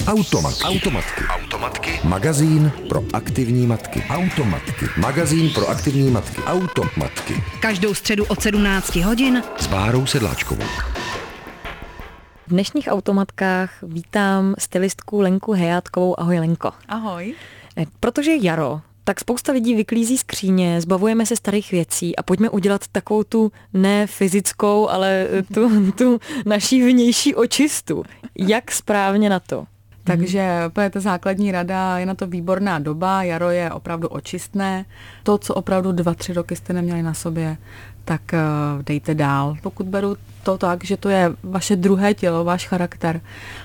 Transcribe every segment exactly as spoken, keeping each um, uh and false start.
Automatky. Automatky. Automatky. Magazín pro aktivní matky. Automatky. Magazín pro aktivní matky. Automatky. Každou středu od sedmnáct hodin s Bárou Sedláčkovou. V dnešních automatkách vítám stylistku Lenku Hejátkovou. Ahoj, Lenko. Ahoj. Protože je jaro, tak spousta lidí vyklízí skříně, zbavujeme se starých věcí a pojďme udělat takovou tu ne fyzickou, ale tu, tu naší vnější očistu. Jak správně na to? Takže úplně ta základní rada, je na to výborná doba, jaro je opravdu očistné. To, co opravdu dva, tři roky jste neměli na sobě, tak dejte dál. Pokud beru to tak, že to je vaše druhé tělo, váš charakter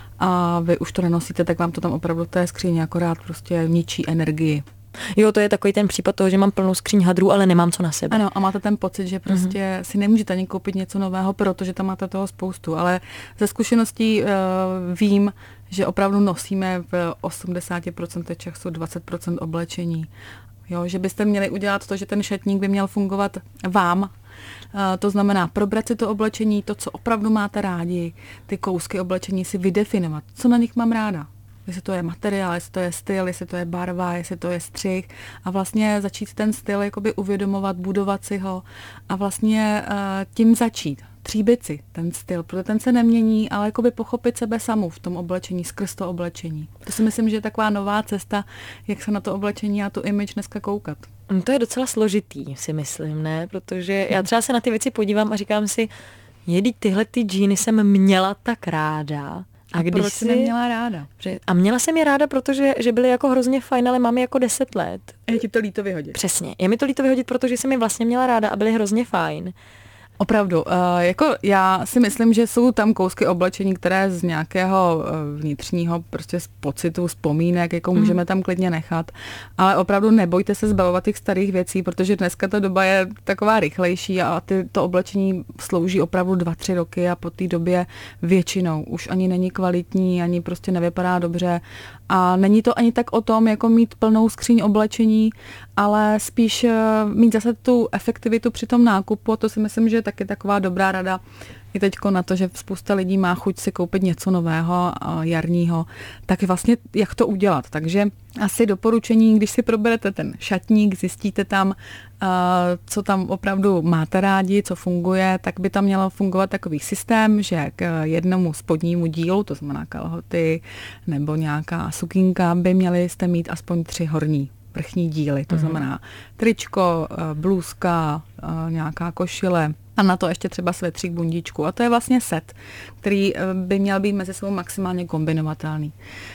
a vy už to nenosíte, tak vám to tam opravdu v té skříně akorát prostě ničí energii. Jo, to je takový ten případ toho, že mám plnou skříň hadrů, ale nemám co na sebe. Ano, a máte ten pocit, že prostě mm-hmm. si nemůžete ani koupit něco nového, protože tam máte toho spoustu. Ale ze zkušeností uh, vím, že opravdu nosíme v osmdesát procent času dvacet procent oblečení. Jo, že byste měli udělat to, že ten šatník by měl fungovat vám. Uh, to znamená probrat si to oblečení, to, co opravdu máte rádi, ty kousky oblečení si vydefinovat, co na nich mám ráda. Jestli to je materiál, jestli to je styl, jestli to je barva, jestli to je střih a vlastně začít ten styl jakoby uvědomovat, budovat si ho a vlastně uh, tím začít. Tříbit si ten styl, protože ten se nemění, ale jakoby pochopit sebe samu v tom oblečení, skrz to oblečení. To si myslím, že je taková nová cesta, jak se na to oblečení a tu image dneska koukat. To je docela složitý, si myslím, ne? Protože já třeba se na ty věci podívám a říkám si, jedí tyhle ty džíny jsem měla tak ráda. A, a když proč jsi neměla ráda? A měla jsem je ráda, protože že byly jako hrozně fajn, ale mám je jako deset let. A je ti to líto vyhodit. Přesně. Je mi to líto vyhodit, protože jsem je vlastně měla ráda a byly hrozně fajn. Opravdu. Uh, jako já si myslím, že jsou tam kousky oblečení, které z nějakého uh, vnitřního prostě z pocitu, vzpomínek, jako mm. můžeme tam klidně nechat. Ale opravdu nebojte se zbavovat těch starých věcí, protože dneska ta doba je taková rychlejší a ty, to oblečení slouží opravdu dva, tři roky a po té době většinou už ani není kvalitní, ani prostě nevypadá dobře. A není to ani tak o tom, jako mít plnou skříň oblečení, ale spíš mít zase tu efektivitu při tom nákupu. A to si myslím, že je taky taková dobrá rada i teďko na to, že spousta lidí má chuť si koupit něco nového, jarního, tak vlastně jak to udělat. Takže asi doporučení, když si proberete ten šatník, zjistíte tam, co tam opravdu máte rádi, co funguje, tak by tam mělo fungovat takový systém, že k jednomu spodnímu dílu, to znamená kalhoty nebo nějaká sukínka, by měli jste mít aspoň tři horní vrchní díly, to znamená tričko, blůzka, nějaká košile a na to ještě třeba svetřík, bundíčku. A to je vlastně set, který by měl být mezi sebou maximálně kombinovatelný.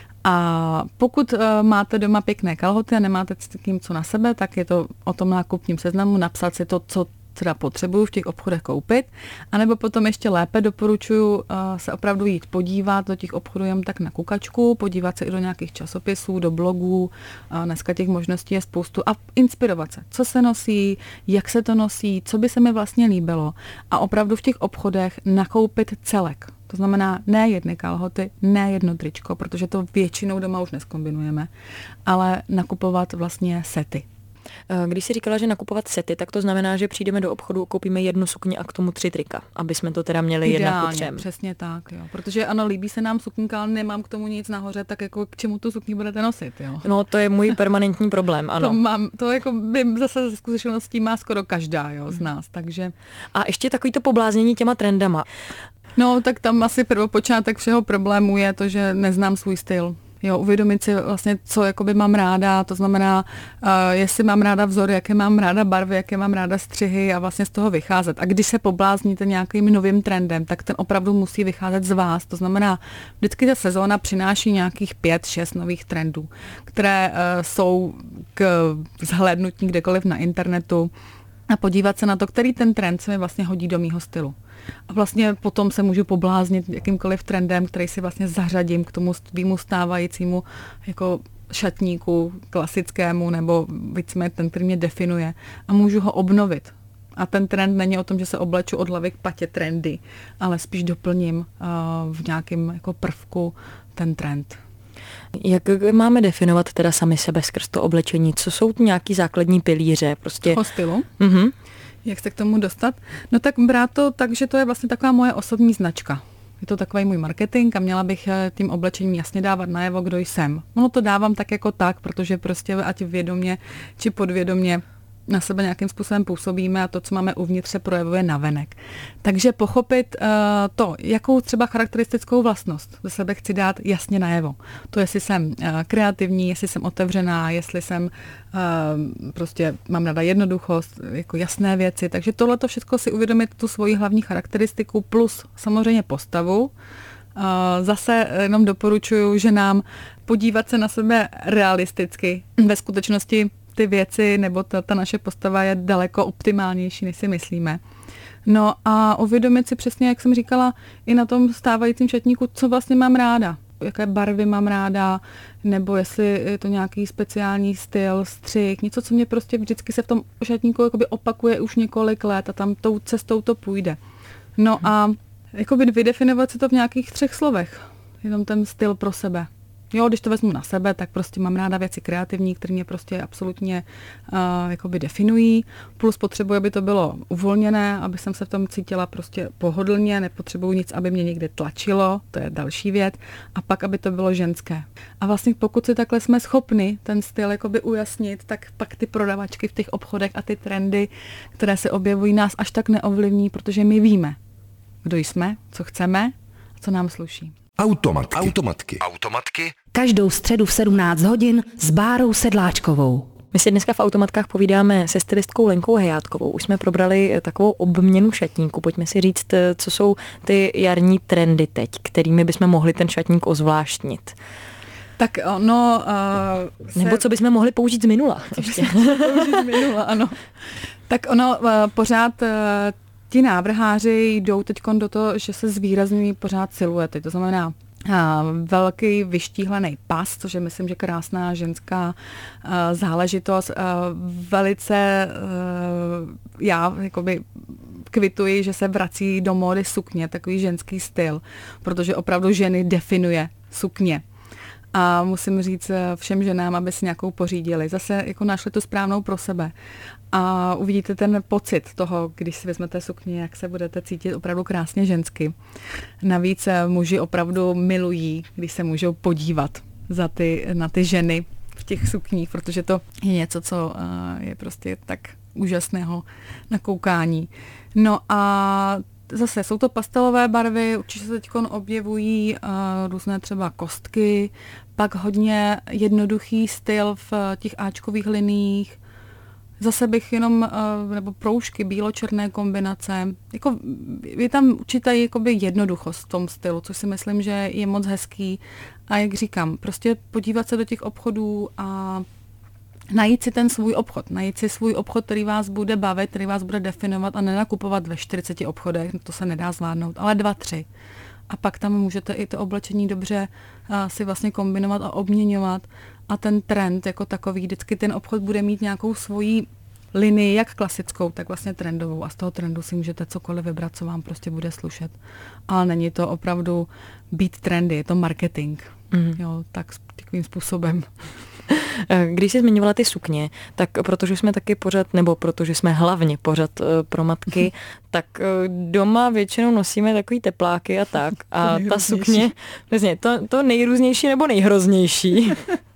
A pokud uh, máte doma pěkné kalhoty a nemáte s tím co na sebe, tak je to o tom nákupním seznamu napsat si to, co teda potřebuju v těch obchodech koupit, anebo potom ještě lépe doporučuji uh, se opravdu jít podívat do těch obchodů jen tak na kukačku, podívat se i do nějakých časopisů, do blogů, uh, dneska těch možností je spoustu a inspirovat se, co se nosí, jak se to nosí, co by se mi vlastně líbilo a opravdu v těch obchodech nakoupit celek. To znamená ne jedny kalhoty, ne jedno tričko, protože to většinou doma už neskombinujeme, ale nakupovat vlastně sety. Když jsi říkala, že nakupovat sety, tak to znamená, že přijdeme do obchodu, koupíme jednu sukni a k tomu tři trika, aby jsme to teda měli jedna ku třem. Přesně tak, jo. Protože ano, líbí se nám sukňka, ale nemám k tomu nic nahoře, tak jako k čemu tu sukni budete nosit, jo. No, to je můj permanentní problém, ano. To mám, to jako by zase ze zkušeností má skoro každá, jo, z nás, takže. A ještě takový to pobláznění těma trendama. No, tak tam asi prvopočátek všeho problému je to, že neznám svůj styl. Jo, uvědomit si vlastně, co jakoby mám ráda, to znamená, uh, jestli mám ráda vzory, jaké mám ráda barvy, jaké mám ráda střihy a vlastně z toho vycházet. A když se poblázníte nějakým novým trendem, tak ten opravdu musí vycházet z vás. To znamená, vždycky ta sezóna přináší nějakých pět, šest nových trendů, které uh, jsou k zhlédnutí kdekoliv na internetu a podívat se na to, který ten trend se mi vlastně hodí do mýho stylu. A vlastně potom se můžu pobláznit jakýmkoliv trendem, který si vlastně zařadím k tomu svýmu stávajícímu jako šatníku klasickému nebo víceméně ten, který mě definuje a můžu ho obnovit. A ten trend není o tom, že se obleču od hlavy k patě trendy, ale spíš doplním uh, v nějakém jako prvku ten trend. Jak máme definovat teda sami sebe skrz to oblečení? Co jsou nějaký základní pilíře? Prostě... Toho stylu? Mm-hmm. Jak se k tomu dostat? No tak brát to tak, že to je vlastně taková moje osobní značka. Je to takový můj marketing a měla bych tím oblečením jasně dávat najevo, kdo jsem. Ono to dávám tak jako tak, protože prostě ať vědomě či podvědomě na sebe nějakým způsobem působíme a to, co máme uvnitř, se projevuje navenek. Takže pochopit uh, to, jakou třeba charakteristickou vlastnost ze sebe chci dát jasně najevo. To, jestli jsem uh, kreativní, jestli jsem otevřená, jestli jsem uh, prostě mám ráda jednoduchost, jako jasné věci. Takže tohleto všechno si uvědomit, tu svoji hlavní charakteristiku plus samozřejmě postavu. Uh, zase jenom doporučuji, že nám podívat se na sebe realisticky. Ve skutečnosti ty věci nebo ta, ta naše postava je daleko optimálnější, než si myslíme. No a uvědomit si přesně, jak jsem říkala, i na tom stávajícím šatníku, co vlastně mám ráda. Jaké barvy mám ráda, nebo jestli je to nějaký speciální styl, střih, něco, co mě prostě vždycky se v tom šatníku jakoby opakuje už několik let a tam tou cestou to půjde. No a jakoby vydefinovat si to v nějakých třech slovech. Jenom ten styl pro sebe. Jo, když to vezmu na sebe, tak prostě mám ráda věci kreativní, které mě prostě absolutně uh, jakoby definují. Plus potřebuji, aby to bylo uvolněné, aby jsem se v tom cítila prostě pohodlně, nepotřebuji nic, aby mě někde tlačilo, to je další věc. A pak, aby to bylo ženské. A vlastně pokud si takhle jsme schopni ten styl jakoby ujasnit, tak pak ty prodavačky v těch obchodech a ty trendy, které se objevují, nás až tak neovlivní, protože my víme, kdo jsme, co chceme a co nám sluší. Automatky. Automatky. Automatky. Každou středu v sedmnáct hodin s Bárou Sedláčkovou. My si dneska v Automatkách povídáme se stylistkou Lenkou Hejátkovou. Už jsme probrali takovou obměnu šatníku. Pojďme si říct, co jsou ty jarní trendy teď, kterými bychom mohli ten šatník ozvláštnit. Tak ono... Uh, se... Nebo co bychom mohli použít z minula. Ještě. použít z minula, ano. Tak ono uh, pořád... Uh, Ti návrháři jdou teď do toho, že se zvýrazňují pořád siluety. To znamená a, velký vyštíhlený pas, což je myslím, že krásná ženská a, záležitost. A, velice a, já jakoby kvituji, že se vrací do módy sukně, takový ženský styl, protože opravdu ženy definuje sukně. A musím říct všem ženám, aby si nějakou pořídili. Zase jako našli tu správnou pro sebe. A uvidíte ten pocit toho, když si vezmete sukni, jak se budete cítit opravdu krásně žensky. Navíc muži opravdu milují, když se můžou podívat za ty, na ty ženy v těch sukních, protože to je něco, co je prostě tak úžasného na koukání. No a zase jsou to pastelové barvy, určitě se teď objevují uh, různé třeba kostky, pak hodně jednoduchý styl v těch áčkových liních. Zase bych jenom, uh, nebo proužky, bílo-černé kombinace. Jako, je tam určitá jakoby jednoduchost v tom stylu, což si myslím, že je moc hezký. A jak říkám, prostě podívat se do těch obchodů a najít si ten svůj obchod, najít si svůj obchod, který vás bude bavit, který vás bude definovat a nenakupovat ve čtyřiceti obchodech, to se nedá zvládnout, ale dva, tři. A pak tam můžete i to oblečení dobře uh, si vlastně kombinovat a obměňovat a ten trend jako takový, vždycky ten obchod bude mít nějakou svoji linii, jak klasickou, tak vlastně trendovou a z toho trendu si můžete cokoliv vybrat, co vám prostě bude slušet. Ale není to opravdu být trendy, je to marketing. Mm. Jo, tak takovým způsobem. Když jsi zmiňovala ty sukně, tak protože jsme taky pořád, nebo protože jsme hlavně pořád pro matky, tak doma většinou nosíme takový tepláky a tak. A ta sukně, přesně, to, to nejrůznější nebo nejhroznější.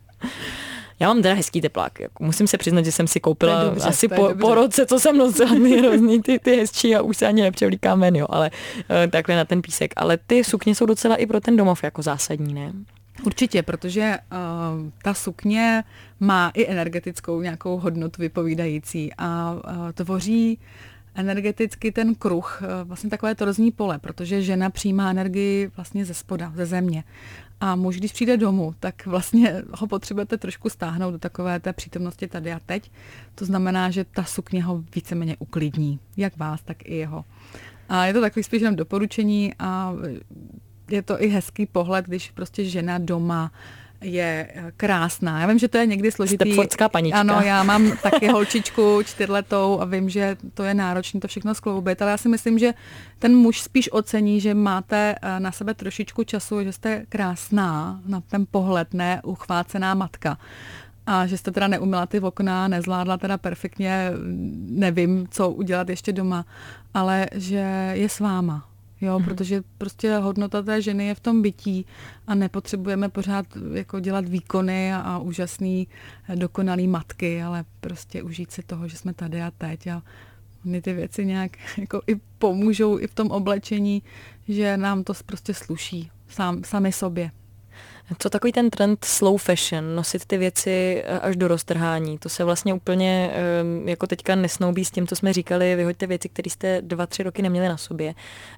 Já mám teda hezký teplák. Jako musím se přiznat, že jsem si koupila dobře, asi po, po roce, co jsem nosila nejhrozný, ty, ty hezčí a už se ani nepřevlíkám ven, jo, ale uh, takhle na ten písek. Ale ty sukně jsou docela i pro ten domov jako zásadní, ne? Určitě, protože uh, ta sukně má i energetickou nějakou hodnotu vypovídající a uh, tvoří energeticky ten kruh, uh, vlastně takové torzní pole, protože žena přijímá energii vlastně ze spoda, ze země. A muž, když přijde domů, tak vlastně ho potřebujete trošku stáhnout do takové té přítomnosti tady a teď. To znamená, že ta sukně ho víceméně uklidní, jak vás, tak i jeho. A je to takový spíš jenom doporučení a je to i hezký pohled, když prostě žena doma je krásná. Já vím, že to je někdy složitý. Stepfordská panička. Ano, já mám taky holčičku čtyřletou a vím, že to je náročné to všechno skloubit, ale já si myslím, že ten muž spíš ocení, že máte na sebe trošičku času, že jste krásná na ten pohled, ne uchvácená matka. A že jste teda neumila ty okna, nezvládla teda perfektně, nevím, co udělat ještě doma, ale že je s váma. Jo, Mhm. protože prostě hodnota té ženy je v tom bytí a nepotřebujeme pořád jako dělat výkony a, a úžasný, dokonalý matky, ale prostě užít si toho, že jsme tady a teď a oni ty věci nějak jako i pomůžou i v tom oblečení, že nám to prostě sluší sám, sami sobě. Co takový ten trend slow fashion, nosit ty věci až do roztrhání, to se vlastně úplně jako teďka nesnoubí s tím, co jsme říkali, vyhoďte věci, které jste dva, tři roky neměli na sobě.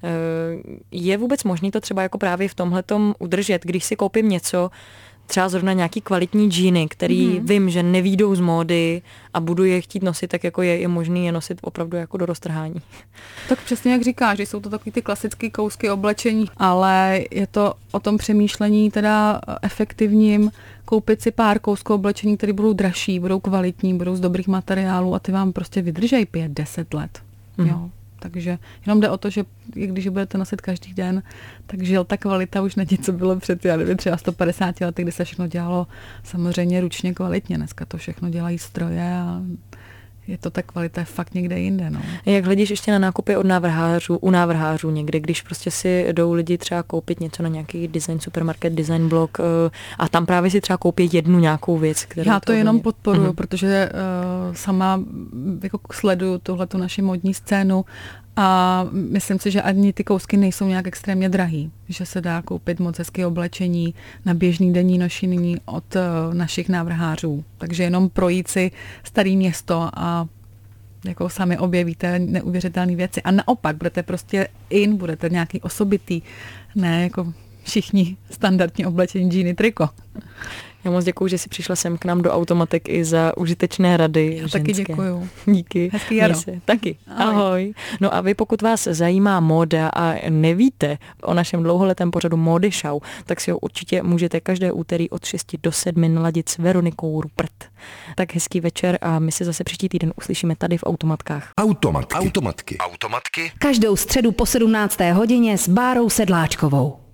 Je vůbec možný to třeba jako právě v tomhletom udržet, když si koupím něco, třeba zrovna nějaký kvalitní džíny, který mm-hmm. vím, že nevídou z módy a budu je chtít nosit, tak jako je, je možný je nosit opravdu jako do roztrhání. Tak přesně jak říkáš, že jsou to takový ty klasické kousky oblečení, ale je to o tom přemýšlení teda efektivním, koupit si pár kousků oblečení, které budou dražší, budou kvalitní, budou z dobrých materiálů a ty vám prostě vydržej pět, deset let. Mm-hmm. Jo. Takže jenom jde o to, že i když je budete nosit každý den, tak žil ta kvalita už není, co bylo před, já nevím, třeba sto padesát lety, kdy se všechno dělalo samozřejmě ručně kvalitně. Dneska to všechno dělají stroje a je to ta kvalita fakt někde jinde. No. Jak hledíš ještě na nákupy od návrhářů, u návrhářů někdy, když prostě si jdou lidi třeba koupit něco na nějaký design supermarket, design blog a tam právě si třeba koupí jednu nějakou věc. Kterou Já to, to jenom hodně podporuju, uh-huh. protože uh, sama jako sleduju tuhletu naši modní scénu a myslím si, že ani ty kousky nejsou nějak extrémně drahý, že se dá koupit moc hezké oblečení na běžný denní nošení od uh, našich návrhářů. Takže jenom projít si starý město a jako sami objevíte neuvěřitelné věci. A naopak, budete prostě in, budete nějaký osobitý, ne jako všichni standardní oblečení, džíny, triko. Já moc děkuju, že jsi přišla sem k nám do Automatek i za užitečné rady. Já ženské. taky děkuju. Díky. Hezký jaro. Taky. Ahoj. Ahoj. No a vy, pokud vás zajímá móda a nevíte o našem dlouholetém pořadu Módy Show, tak si ho určitě můžete každé úterý od šesti do sedmi naladit s Veronikou Rupert. Tak hezký večer a my se zase příští týden uslyšíme tady v Automatkách. Automatky. Automatky. Automatky. Každou středu po sedmnácté hodině s Bárou Sedláčkovou.